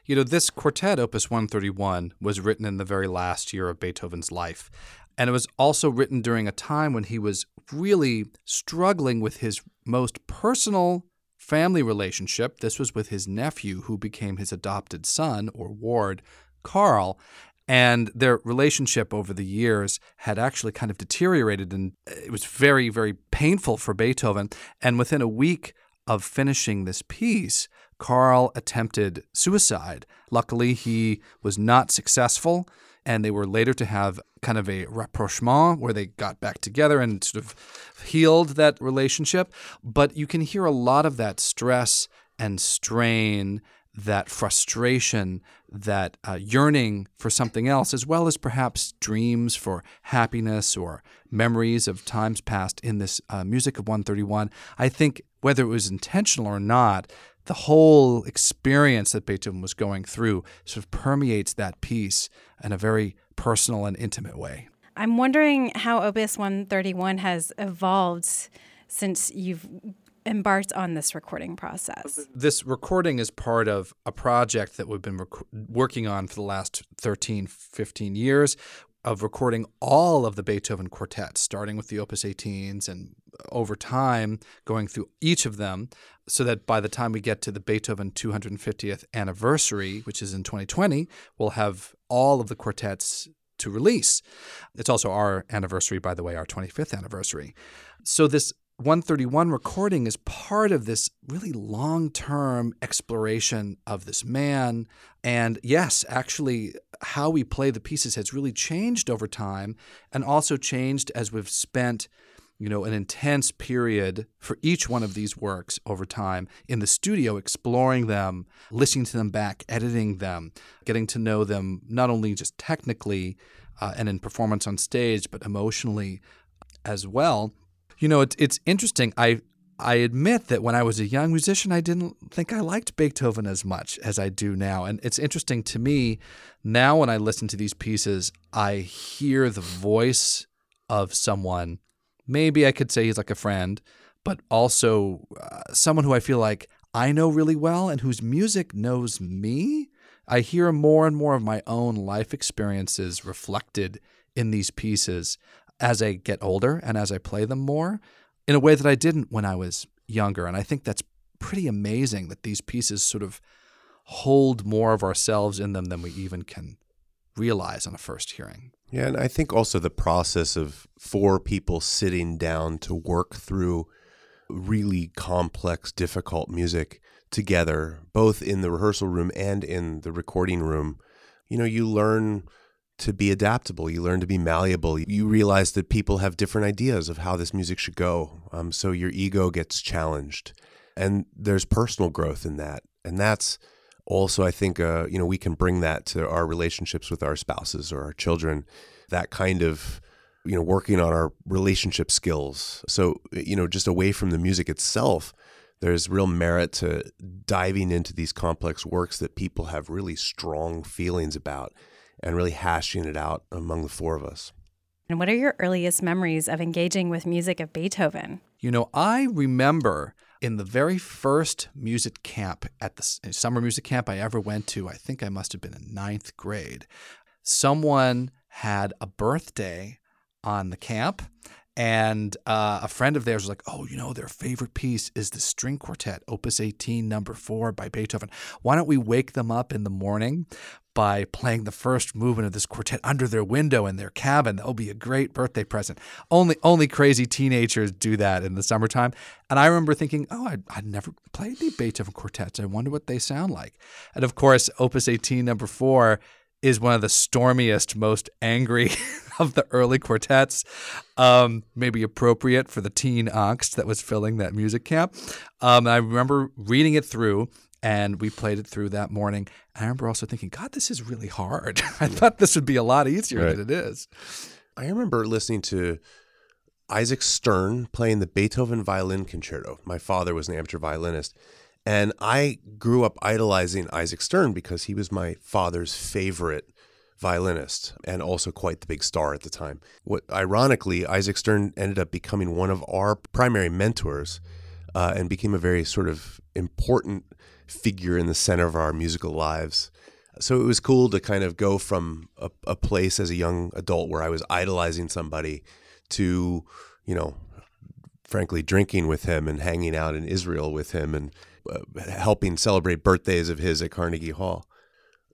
This quartet, Opus 131, was written in the very last year of Beethoven's life. And it was also written during a time when he was really struggling with his most personal family relationship. This was with his nephew, who became his adopted son, or ward, Carl. And their relationship over the years had actually kind of deteriorated, and it was very, very painful for Beethoven. And within a week of finishing this piece, Carl attempted suicide. Luckily, he was not successful, and they were later to have kind of a rapprochement where they got back together and sort of healed that relationship. But you can hear a lot of that stress and strain, that frustration, that yearning for something else, as well as perhaps dreams for happiness or memories of times past in this music of 131. I think whether it was intentional or not, the whole experience that Beethoven was going through sort of permeates that piece in a very personal and intimate way. I'm wondering how Opus 131 has evolved since you've embarked on this recording process. This recording is part of a project that we've been working on for the last 13, 15 years of recording all of the Beethoven quartets, starting with the Opus 18s and over time going through each of them, so that by the time we get to the Beethoven 250th anniversary, which is in 2020, we'll have all of the quartets to release. It's also our anniversary, by the way, our 25th anniversary. So this 131 recording is part of this really long-term exploration of this man. And yes, actually, how we play the pieces has really changed over time, and also changed as we've spent an intense period for each one of these works over time in the studio, exploring them, listening to them back, editing them, getting to know them not only just technically and in performance on stage, but emotionally as well. It's interesting. I admit that when I was a young musician, I didn't think I liked Beethoven as much as I do now. And it's interesting to me now when I listen to these pieces, I hear the voice of someone. Maybe I could say he's like a friend, but also someone who I feel like I know really well and whose music knows me. I hear more and more of my own life experiences reflected in these pieces as I get older and as I play them more in a way that I didn't when I was younger. And I think that's pretty amazing that these pieces sort of hold more of ourselves in them than we even can realize on a first hearing. Yeah, and I think also the process of four people sitting down to work through really complex, difficult music together, both in the rehearsal room and in the recording room, you learn to be adaptable. You learn to be malleable. You realize that people have different ideas of how this music should go. So your ego gets challenged, and there's personal growth in that. And that's also, I think, we can bring that to our relationships with our spouses or our children, that kind of, working on our relationship skills. So, just away from the music itself, there's real merit to diving into these complex works that people have really strong feelings about and really hashing it out among the four of us. And what are your earliest memories of engaging with music of Beethoven? I remember in the very first music camp, at the summer music camp I ever went to, I think I must have been in 9th grade, someone had a birthday on the camp, and a friend of theirs was like, their favorite piece is the string quartet, Opus 18, number 4 by Beethoven. Why don't we wake them up in the morning by playing the first movement of this quartet under their window in their cabin? That'll be a great birthday present. Only crazy teenagers do that in the summertime. And I remember thinking, I'd never played the Beethoven quartets. I wonder what they sound like. And of course, Opus 18, number 4 is one of the stormiest, most angry of the early quartets, maybe appropriate for the teen angst that was filling that music camp. I remember reading it through, and we played it through that morning. I remember also thinking, God, this is really hard. I thought this would be a lot easier than it is. I remember listening to Isaac Stern playing the Beethoven Violin Concerto. My father was an amateur violinist, and I grew up idolizing Isaac Stern because he was my father's favorite violinist and also quite the big star at the time. Ironically, Isaac Stern ended up becoming one of our primary mentors and became a very sort of important figure in the center of our musical lives. So it was cool to kind of go from a place as a young adult where I was idolizing somebody to, frankly, drinking with him and hanging out in Israel with him and helping celebrate birthdays of his at Carnegie Hall.